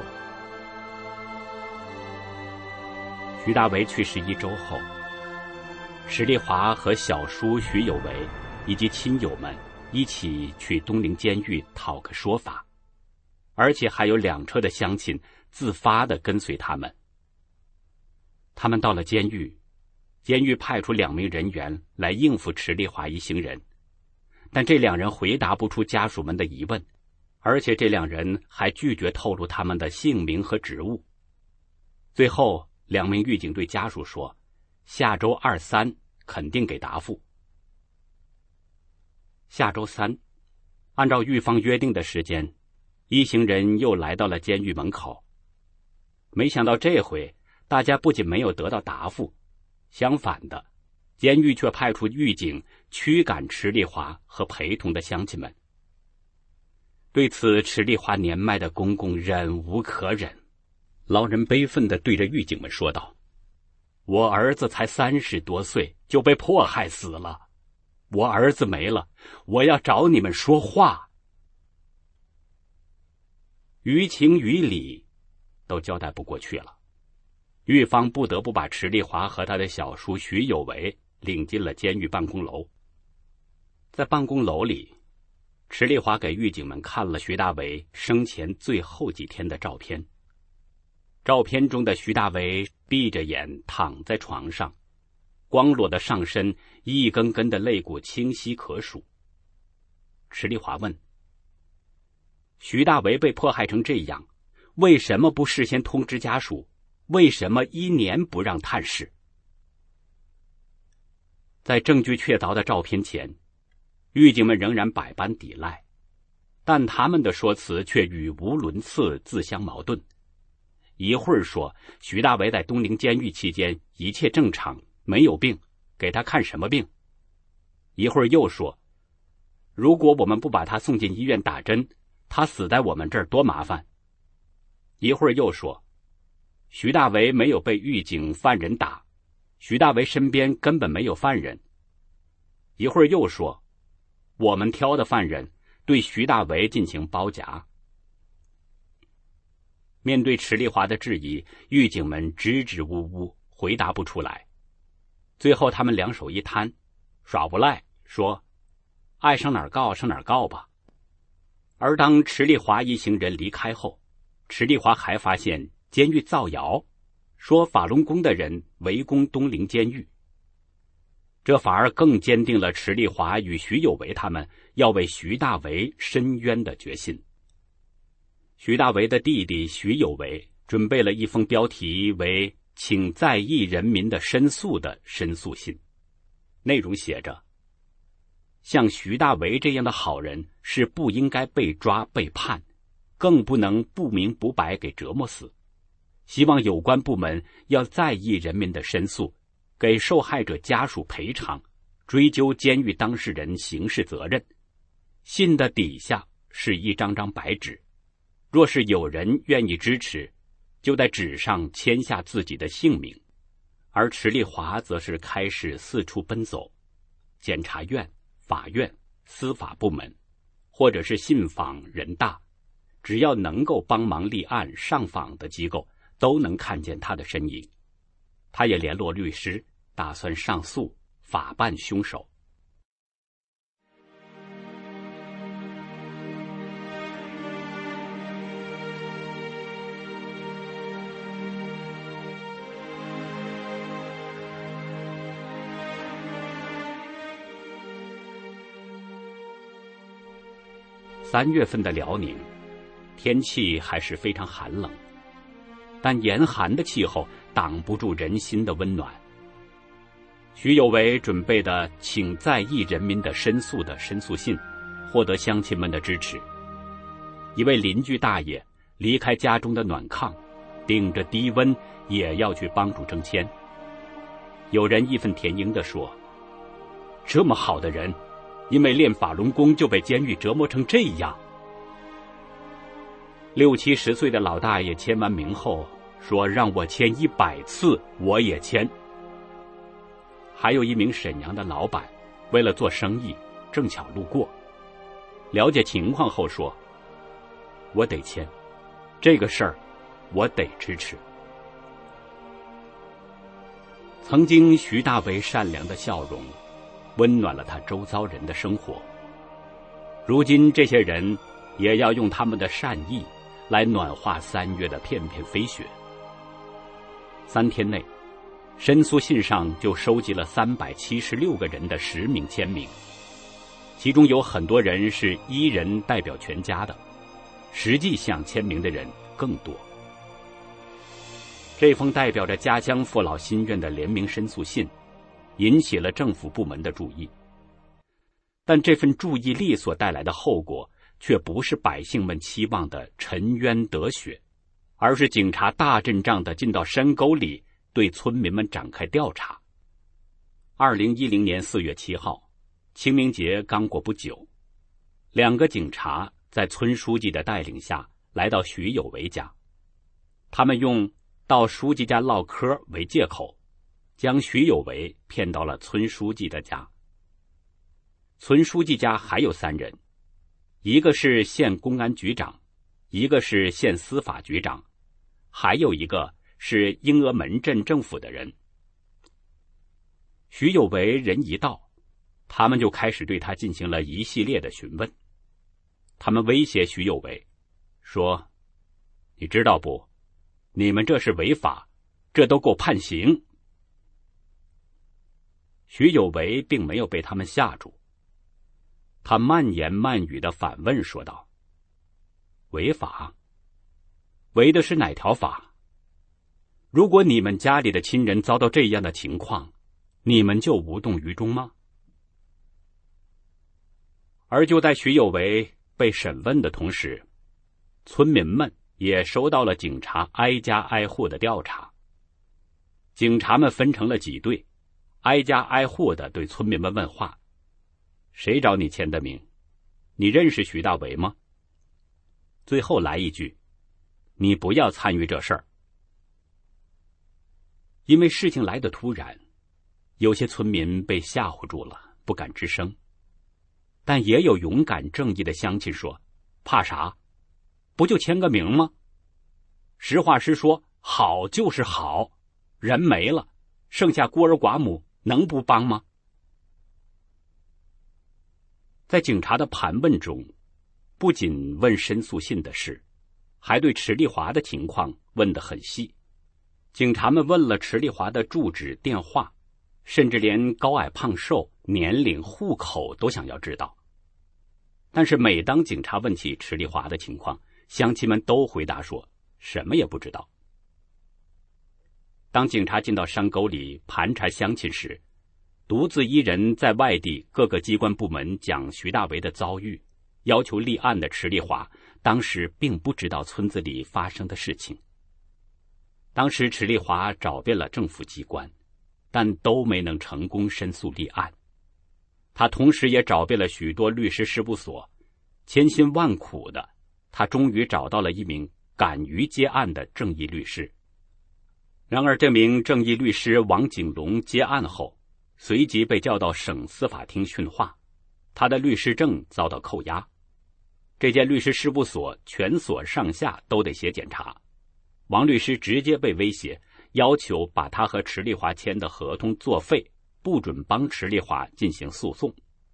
徐大为去世一周后，石丽华和小叔徐有为以及亲友们一起去东陵监狱讨个说法，而且还有两车的乡亲自发地跟随他们。他们到了监狱，监狱派出两名人员来应付池丽华一行人，但这两人回答不出家属们的疑问，而且这两人还拒绝透露他们的姓名和职务。最后，两名狱警对家属说，下周二三肯定给答复。下周三，按照狱方约定的时间，一行人又来到了监狱门口。没想到这回大家不仅没有得到答复，相反的，监狱却派出狱警驱赶池丽华和陪同的乡亲们。对此，池丽华年迈的公公忍无可忍，老人悲愤地对着狱警们说道：“我儿子才三十多岁就被迫害死了，我儿子没了，我要找你们说话。”于情于理都交代不过去了，狱方不得不把池丽华和他的小叔徐有为领进了监狱办公楼。在办公楼里，池丽华给狱警们看了徐大为生前最后几天的照片。照片中的徐大为闭着眼躺在床上，光裸的上身，一根根的肋骨清晰可数。池丽华问：“徐大为被迫害成这样，为什么不事先通知家属？为什么一年不让探视？”在证据确凿的照片前，狱警们仍然百般抵赖，但他们的说辞却语无伦次，自相矛盾。一会儿说徐大为在东陵监狱期间一切正常，没有病，给他看什么病？一会儿又说，如果我们不把他送进医院打针，他死在我们这儿多麻烦。一会儿又说，徐大为没有被狱警犯人打，徐大为身边根本没有犯人。一会儿又说，我们挑的犯人对徐大为进行包夹。面对池丽华的质疑，狱警们支支吾吾，回答不出来。最后他们两手一摊，耍无赖，说爱上哪儿告上哪儿告吧。而当池丽华一行人离开后，池丽华还发现监狱造谣，说法轮功的人围攻东陵监狱。这反而更坚定了池丽华与徐有为他们要为徐大为伸冤的决心。徐大为的弟弟徐有为准备了一封标题为请在意人民的申诉的申诉信， 内容写着：像徐大为这样的好人是不应该被抓被判，更不能不明不白给折磨死。希望有关部门要在意人民的申诉，给受害者家属赔偿，追究监狱当事人刑事责任。信的底下是一张张白纸，若是有人愿意支持，就在纸上签下自己的姓名。而池丽华则是开始四处奔走，检察院、法院、司法部门，或者是信访、人大，只要能够帮忙立案上访的机构，都能看见他的身影。他也联络律师，打算上诉，法办凶手。三月份的辽宁，天气还是非常寒冷，但严寒的气候挡不住人心的温暖。徐有为准备的请在意人民的申诉的申诉信，获得乡亲们的支持。一位邻居大爷离开家中的暖炕，顶着低温也要去帮助征签。有人义愤填膺地说：这么好的人，因为练法轮功就被监狱折磨成这样。六七十岁的老大爷签完名后说：让我签一百次我也签。还有一名沈阳的老板，为了做生意正巧路过，了解情况后说：我得签，这个事儿我得支持。曾经徐大为善良的笑容温暖了他周遭人的生活，如今这些人也要用他们的善意来暖化三月的片片飞雪。三天内，申诉信上就收集了三百七十六个人的实名签名，其中有很多人是一人代表全家的，实际想签名的人更多。这封代表着家乡父老心愿的联名申诉信引起了政府部门的注意，但这份注意力所带来的后果却不是百姓们期望的沉冤得雪，而是警察大阵仗地进到山沟里对村民们展开调查。二零一零年四月七号，清明节刚过不久，两个警察在村书记的带领下来到徐有为家，他们用到书记家唠嗑为借口，将徐有为骗到了村书记的家。村书记家还有三人，一个是县公安局长，一个是县司法局长，还有一个是英峨门镇政府的人。徐有为人一到，他们就开始对他进行了一系列的询问。他们威胁徐有为说：你知道不，你们这是违法，这都够判刑。徐有为并没有被他们吓住，他慢言慢语地反问说道：违法？违的是哪条法？如果你们家里的亲人遭到这样的情况，你们就无动于衷吗？而就在徐有为被审问的同时，村民们也收到了警察挨家挨户的调查。警察们分成了几队，挨家挨户的对村民们问话：谁找你签的名？你认识徐大为吗？最后来一句：你不要参与这事儿。因为事情来得突然，有些村民被吓唬住了，不敢吱声。但也有勇敢正义的乡亲说：怕啥？不就签个名吗？实话实说，好就是好，人没了，剩下孤儿寡母，能不帮吗？在警察的盘问中，不仅问申诉信的事，还对池丽华的情况问得很细。警察们问了池丽华的住址、电话，甚至连高矮胖瘦、年龄、户口都想要知道。但是每当警察问起池丽华的情况，乡亲们都回答说什么也不知道。当警察进到山沟里盘查乡亲时， 独自一人在外地各个机关部门讲徐大为的遭遇，要求立案的池丽华当时并不知道村子里发生的事情。当时池丽华找遍了政府机关，但都没能成功申诉立案。他同时也找遍了许多律师事务所，千辛万苦的，他终于找到了一名敢于接案的正义律师。然而这名正义律师王景龙接案后，随即被叫到省司法厅训话，他的律师证遭到扣押。这间律师事务所全所上下都得写检查，王律师直接被威胁，要求把他和池丽华签的合同作废，不准帮池丽华进行诉讼。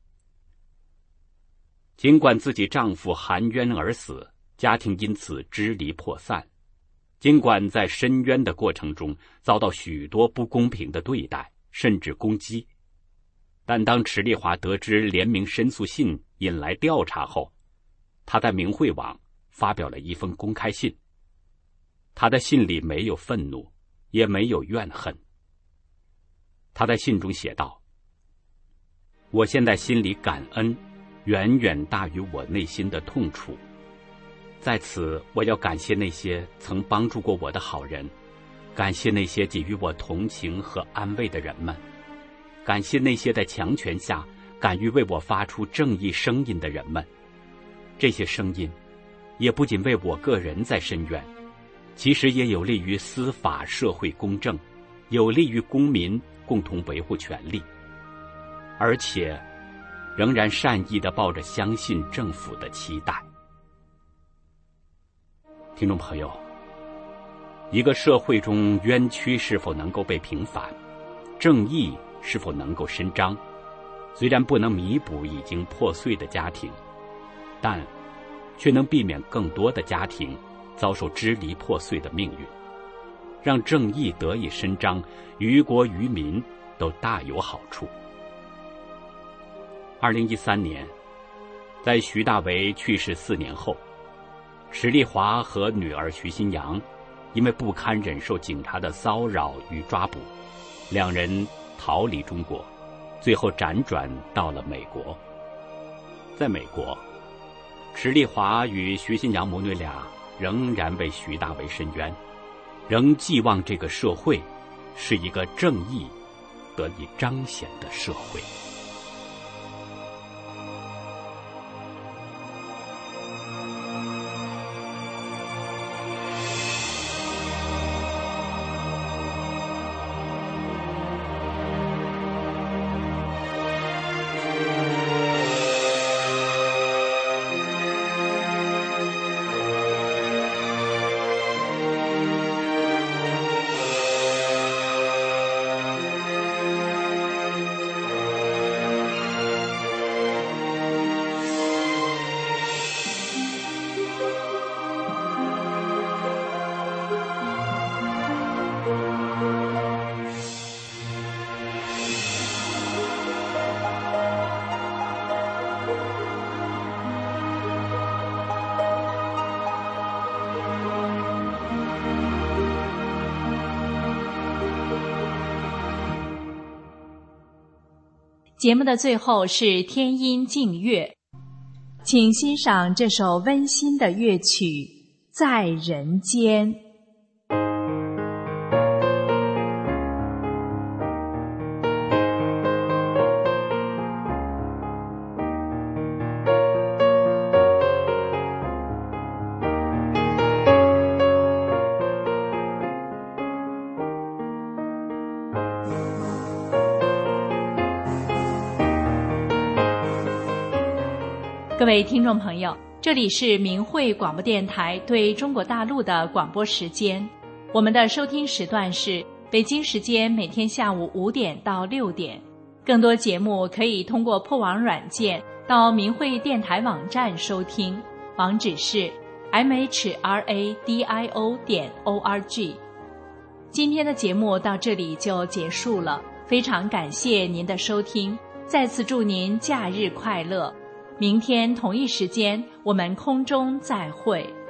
尽管自己丈夫含冤而死，家庭因此支离破散，尽管在申冤的过程中遭到许多不公平的对待，甚至攻击，但当池丽华得知联名申诉信引来调查后，他在明慧网发表了一封公开信。他的信里没有愤怒，也没有怨恨。他在信中写道：我现在心里感恩远远大于我内心的痛楚，在此我要感谢那些曾帮助过我的好人，感谢那些给予我同情和安慰的人们，感谢那些在强权下敢于为我发出正义声音的人们。这些声音也不仅为我个人在申冤，其实也有利于司法社会公正，有利于公民共同维护权利，而且仍然善意地抱着相信政府的期待。听众朋友，一个社会中冤屈是否能够被平反，正义是否能够伸张，虽然不能弥补已经破碎的家庭，但却能避免更多的家庭遭受支离破碎的命运，让正义得以伸张，于国于民都大有好处。二零一三年，在徐大为去世四年后，池丽华和女儿徐新阳因为不堪忍受警察的骚扰与抓捕，两人逃离中国，最后辗转到了美国。在美国，池丽华与徐新阳母女俩仍然为徐大为申冤，仍寄望这个社会是一个正义得以彰显的社会。 节目的最后是天音静乐，请欣赏这首温馨的乐曲《在人间》。各位听众朋友，这里是明慧广播电台对中国大陆的广播时间。我们的收听时段是北京时间每天下午五点到六点。更多节目可以通过破网软件到明慧电台网站收听，网址是 m h r a d i o 点 o r g。今天的节目到这里就结束了，非常感谢您的收听，再次祝您假日快乐。明天同一时间，我们空中再会。